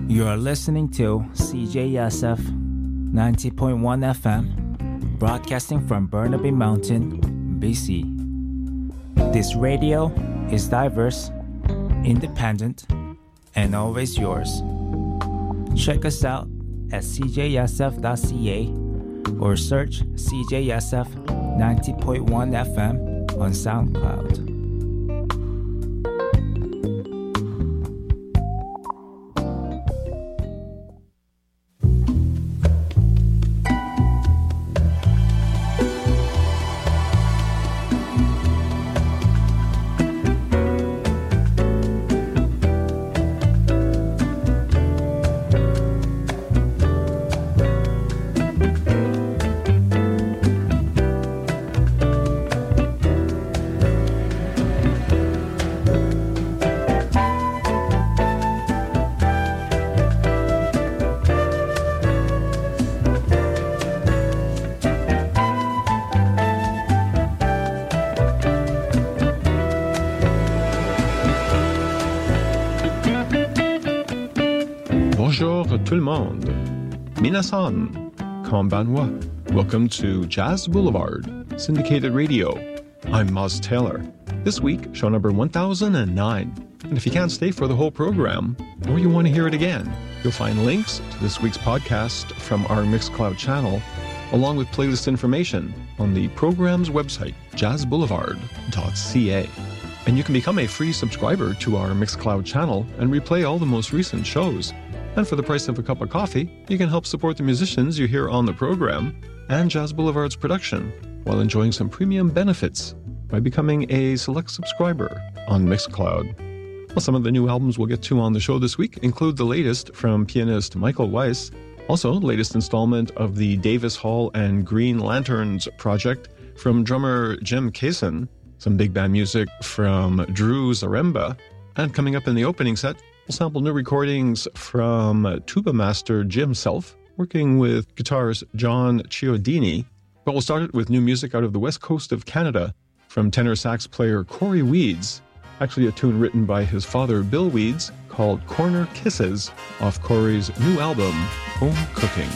You are listening to CJSF 90.1 FM, broadcasting from Burnaby Mountain, BC. This radio is diverse, independent, and always yours. Check us out at cjsf.ca or search CJSF 90.1 FM on SoundCloud. Bonjour tout le monde. Minasan, konbanwa. Welcome to Jazz Boulevard, syndicated radio. I'm Moz Taylor. This week, show number 1009. And if you can't stay for the whole program, or you want to hear it again, you'll find links to this week's podcast from our Mixcloud channel, along with playlist information on the program's website, jazzboulevard.ca. And you can become a free subscriber to our Mixcloud channel and replay all the most recent shows. And for the price of a cup of coffee, you can help support the musicians you hear on the program and Jazz Boulevard's production while enjoying some premium benefits by becoming a select subscriber on Mixcloud. Well, some of the new albums we'll get to on the show this week include the latest from pianist Michael Weiss, also the latest installment of the Davis Hall and Green Lanterns project from drummer Jim Kaysen, some big band music from Drew Zaremba, and coming up in the opening set, we'll sample new recordings from tuba master Jim Self, working with guitarist John Chiodini. But we'll start it with new music out of the west coast of Canada from tenor sax player Corey Weeds, actually a tune written by his father Bill Weeds called Corner Kisses off Corey's new album, Home Cooking.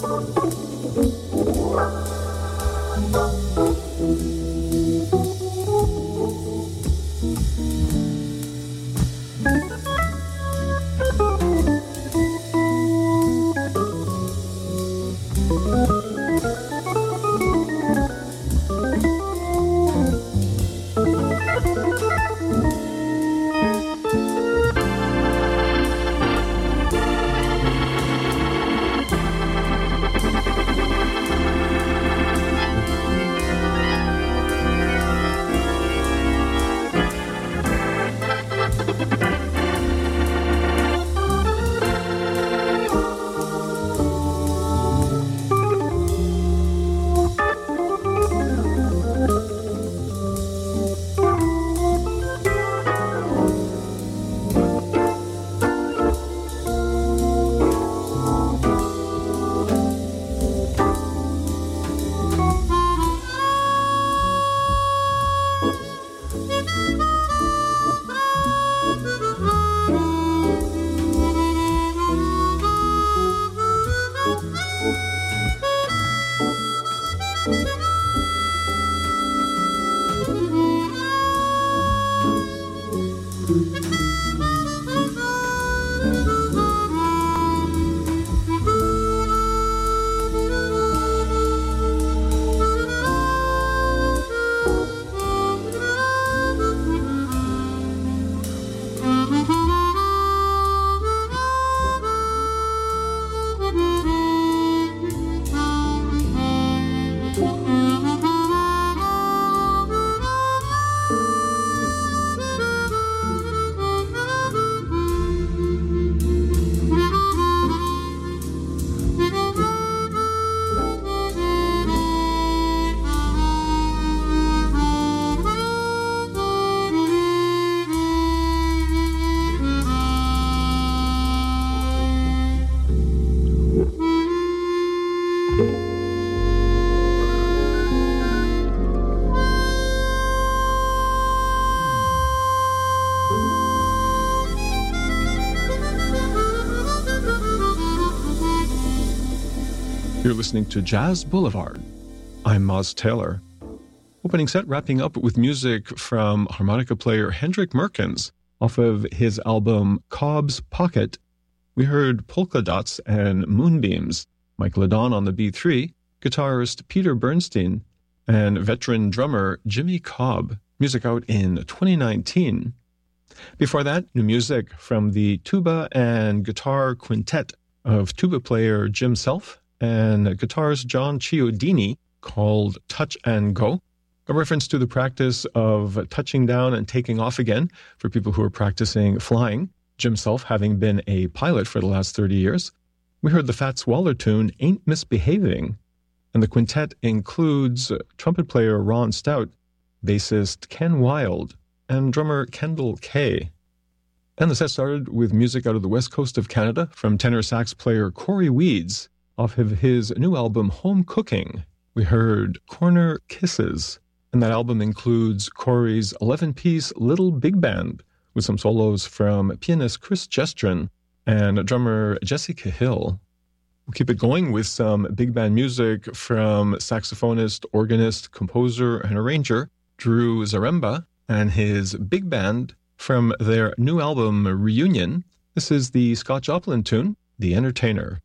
You're listening to Jazz Boulevard. I'm Moz Taylor. Opening set wrapping up with music from harmonica player Hendrik Merkens off of his album Cobb's Pocket. We heard Polka Dots and Moonbeams, Mike Ladon on the B3, guitarist Peter Bernstein, and veteran drummer Jimmy Cobb, music out in 2019. Before that, new music from the tuba and guitar quintet of tuba player Jim Self and guitarist John Chiodini called Touch and Go, a reference to the practice of touching down and taking off again for people who are practicing flying, Jim Self having been a pilot for the last 30 years. We heard the Fats Waller tune Ain't Misbehaving, and the quintet includes trumpet player Ron Stout, bassist Ken Wild, and drummer Kendall Kay. And the set started with music out of the west coast of Canada from tenor sax player Corey Weeds off of his new album Home Cooking. We heard Corner Kisses, and that album includes Corey's 11-piece Little Big Band with some solos from pianist Chris Gestrin and drummer Jessica Hill. We'll keep it going with some big band music from saxophonist, organist, composer, and arranger Drew Zaremba and his big band from their new album Reunion. This is the Scott Joplin tune, The Entertainer.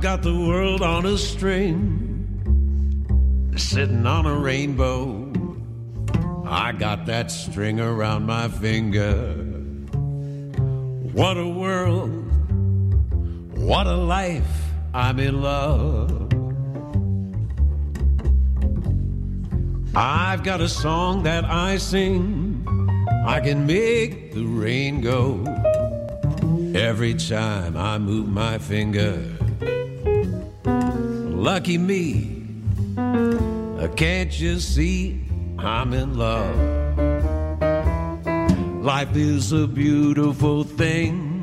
got the world on a string, sitting on a rainbow. I got that string around my finger. What a world, what a life, I'm in love. I've got a song that I sing, I can make the rain go every time I move my finger. Lucky me, can't you see I'm in love? Life is a beautiful thing,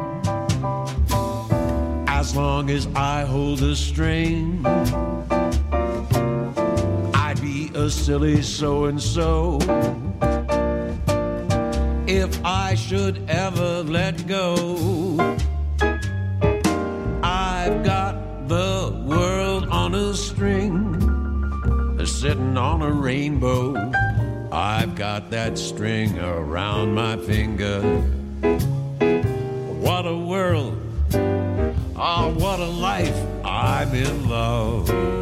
as long as I hold the string. I'd be a silly so-and-so if I should ever let go. I've got the world on a string, sitting on a rainbow. I've got that string around my finger. What a world, oh, what a life, I'm in love.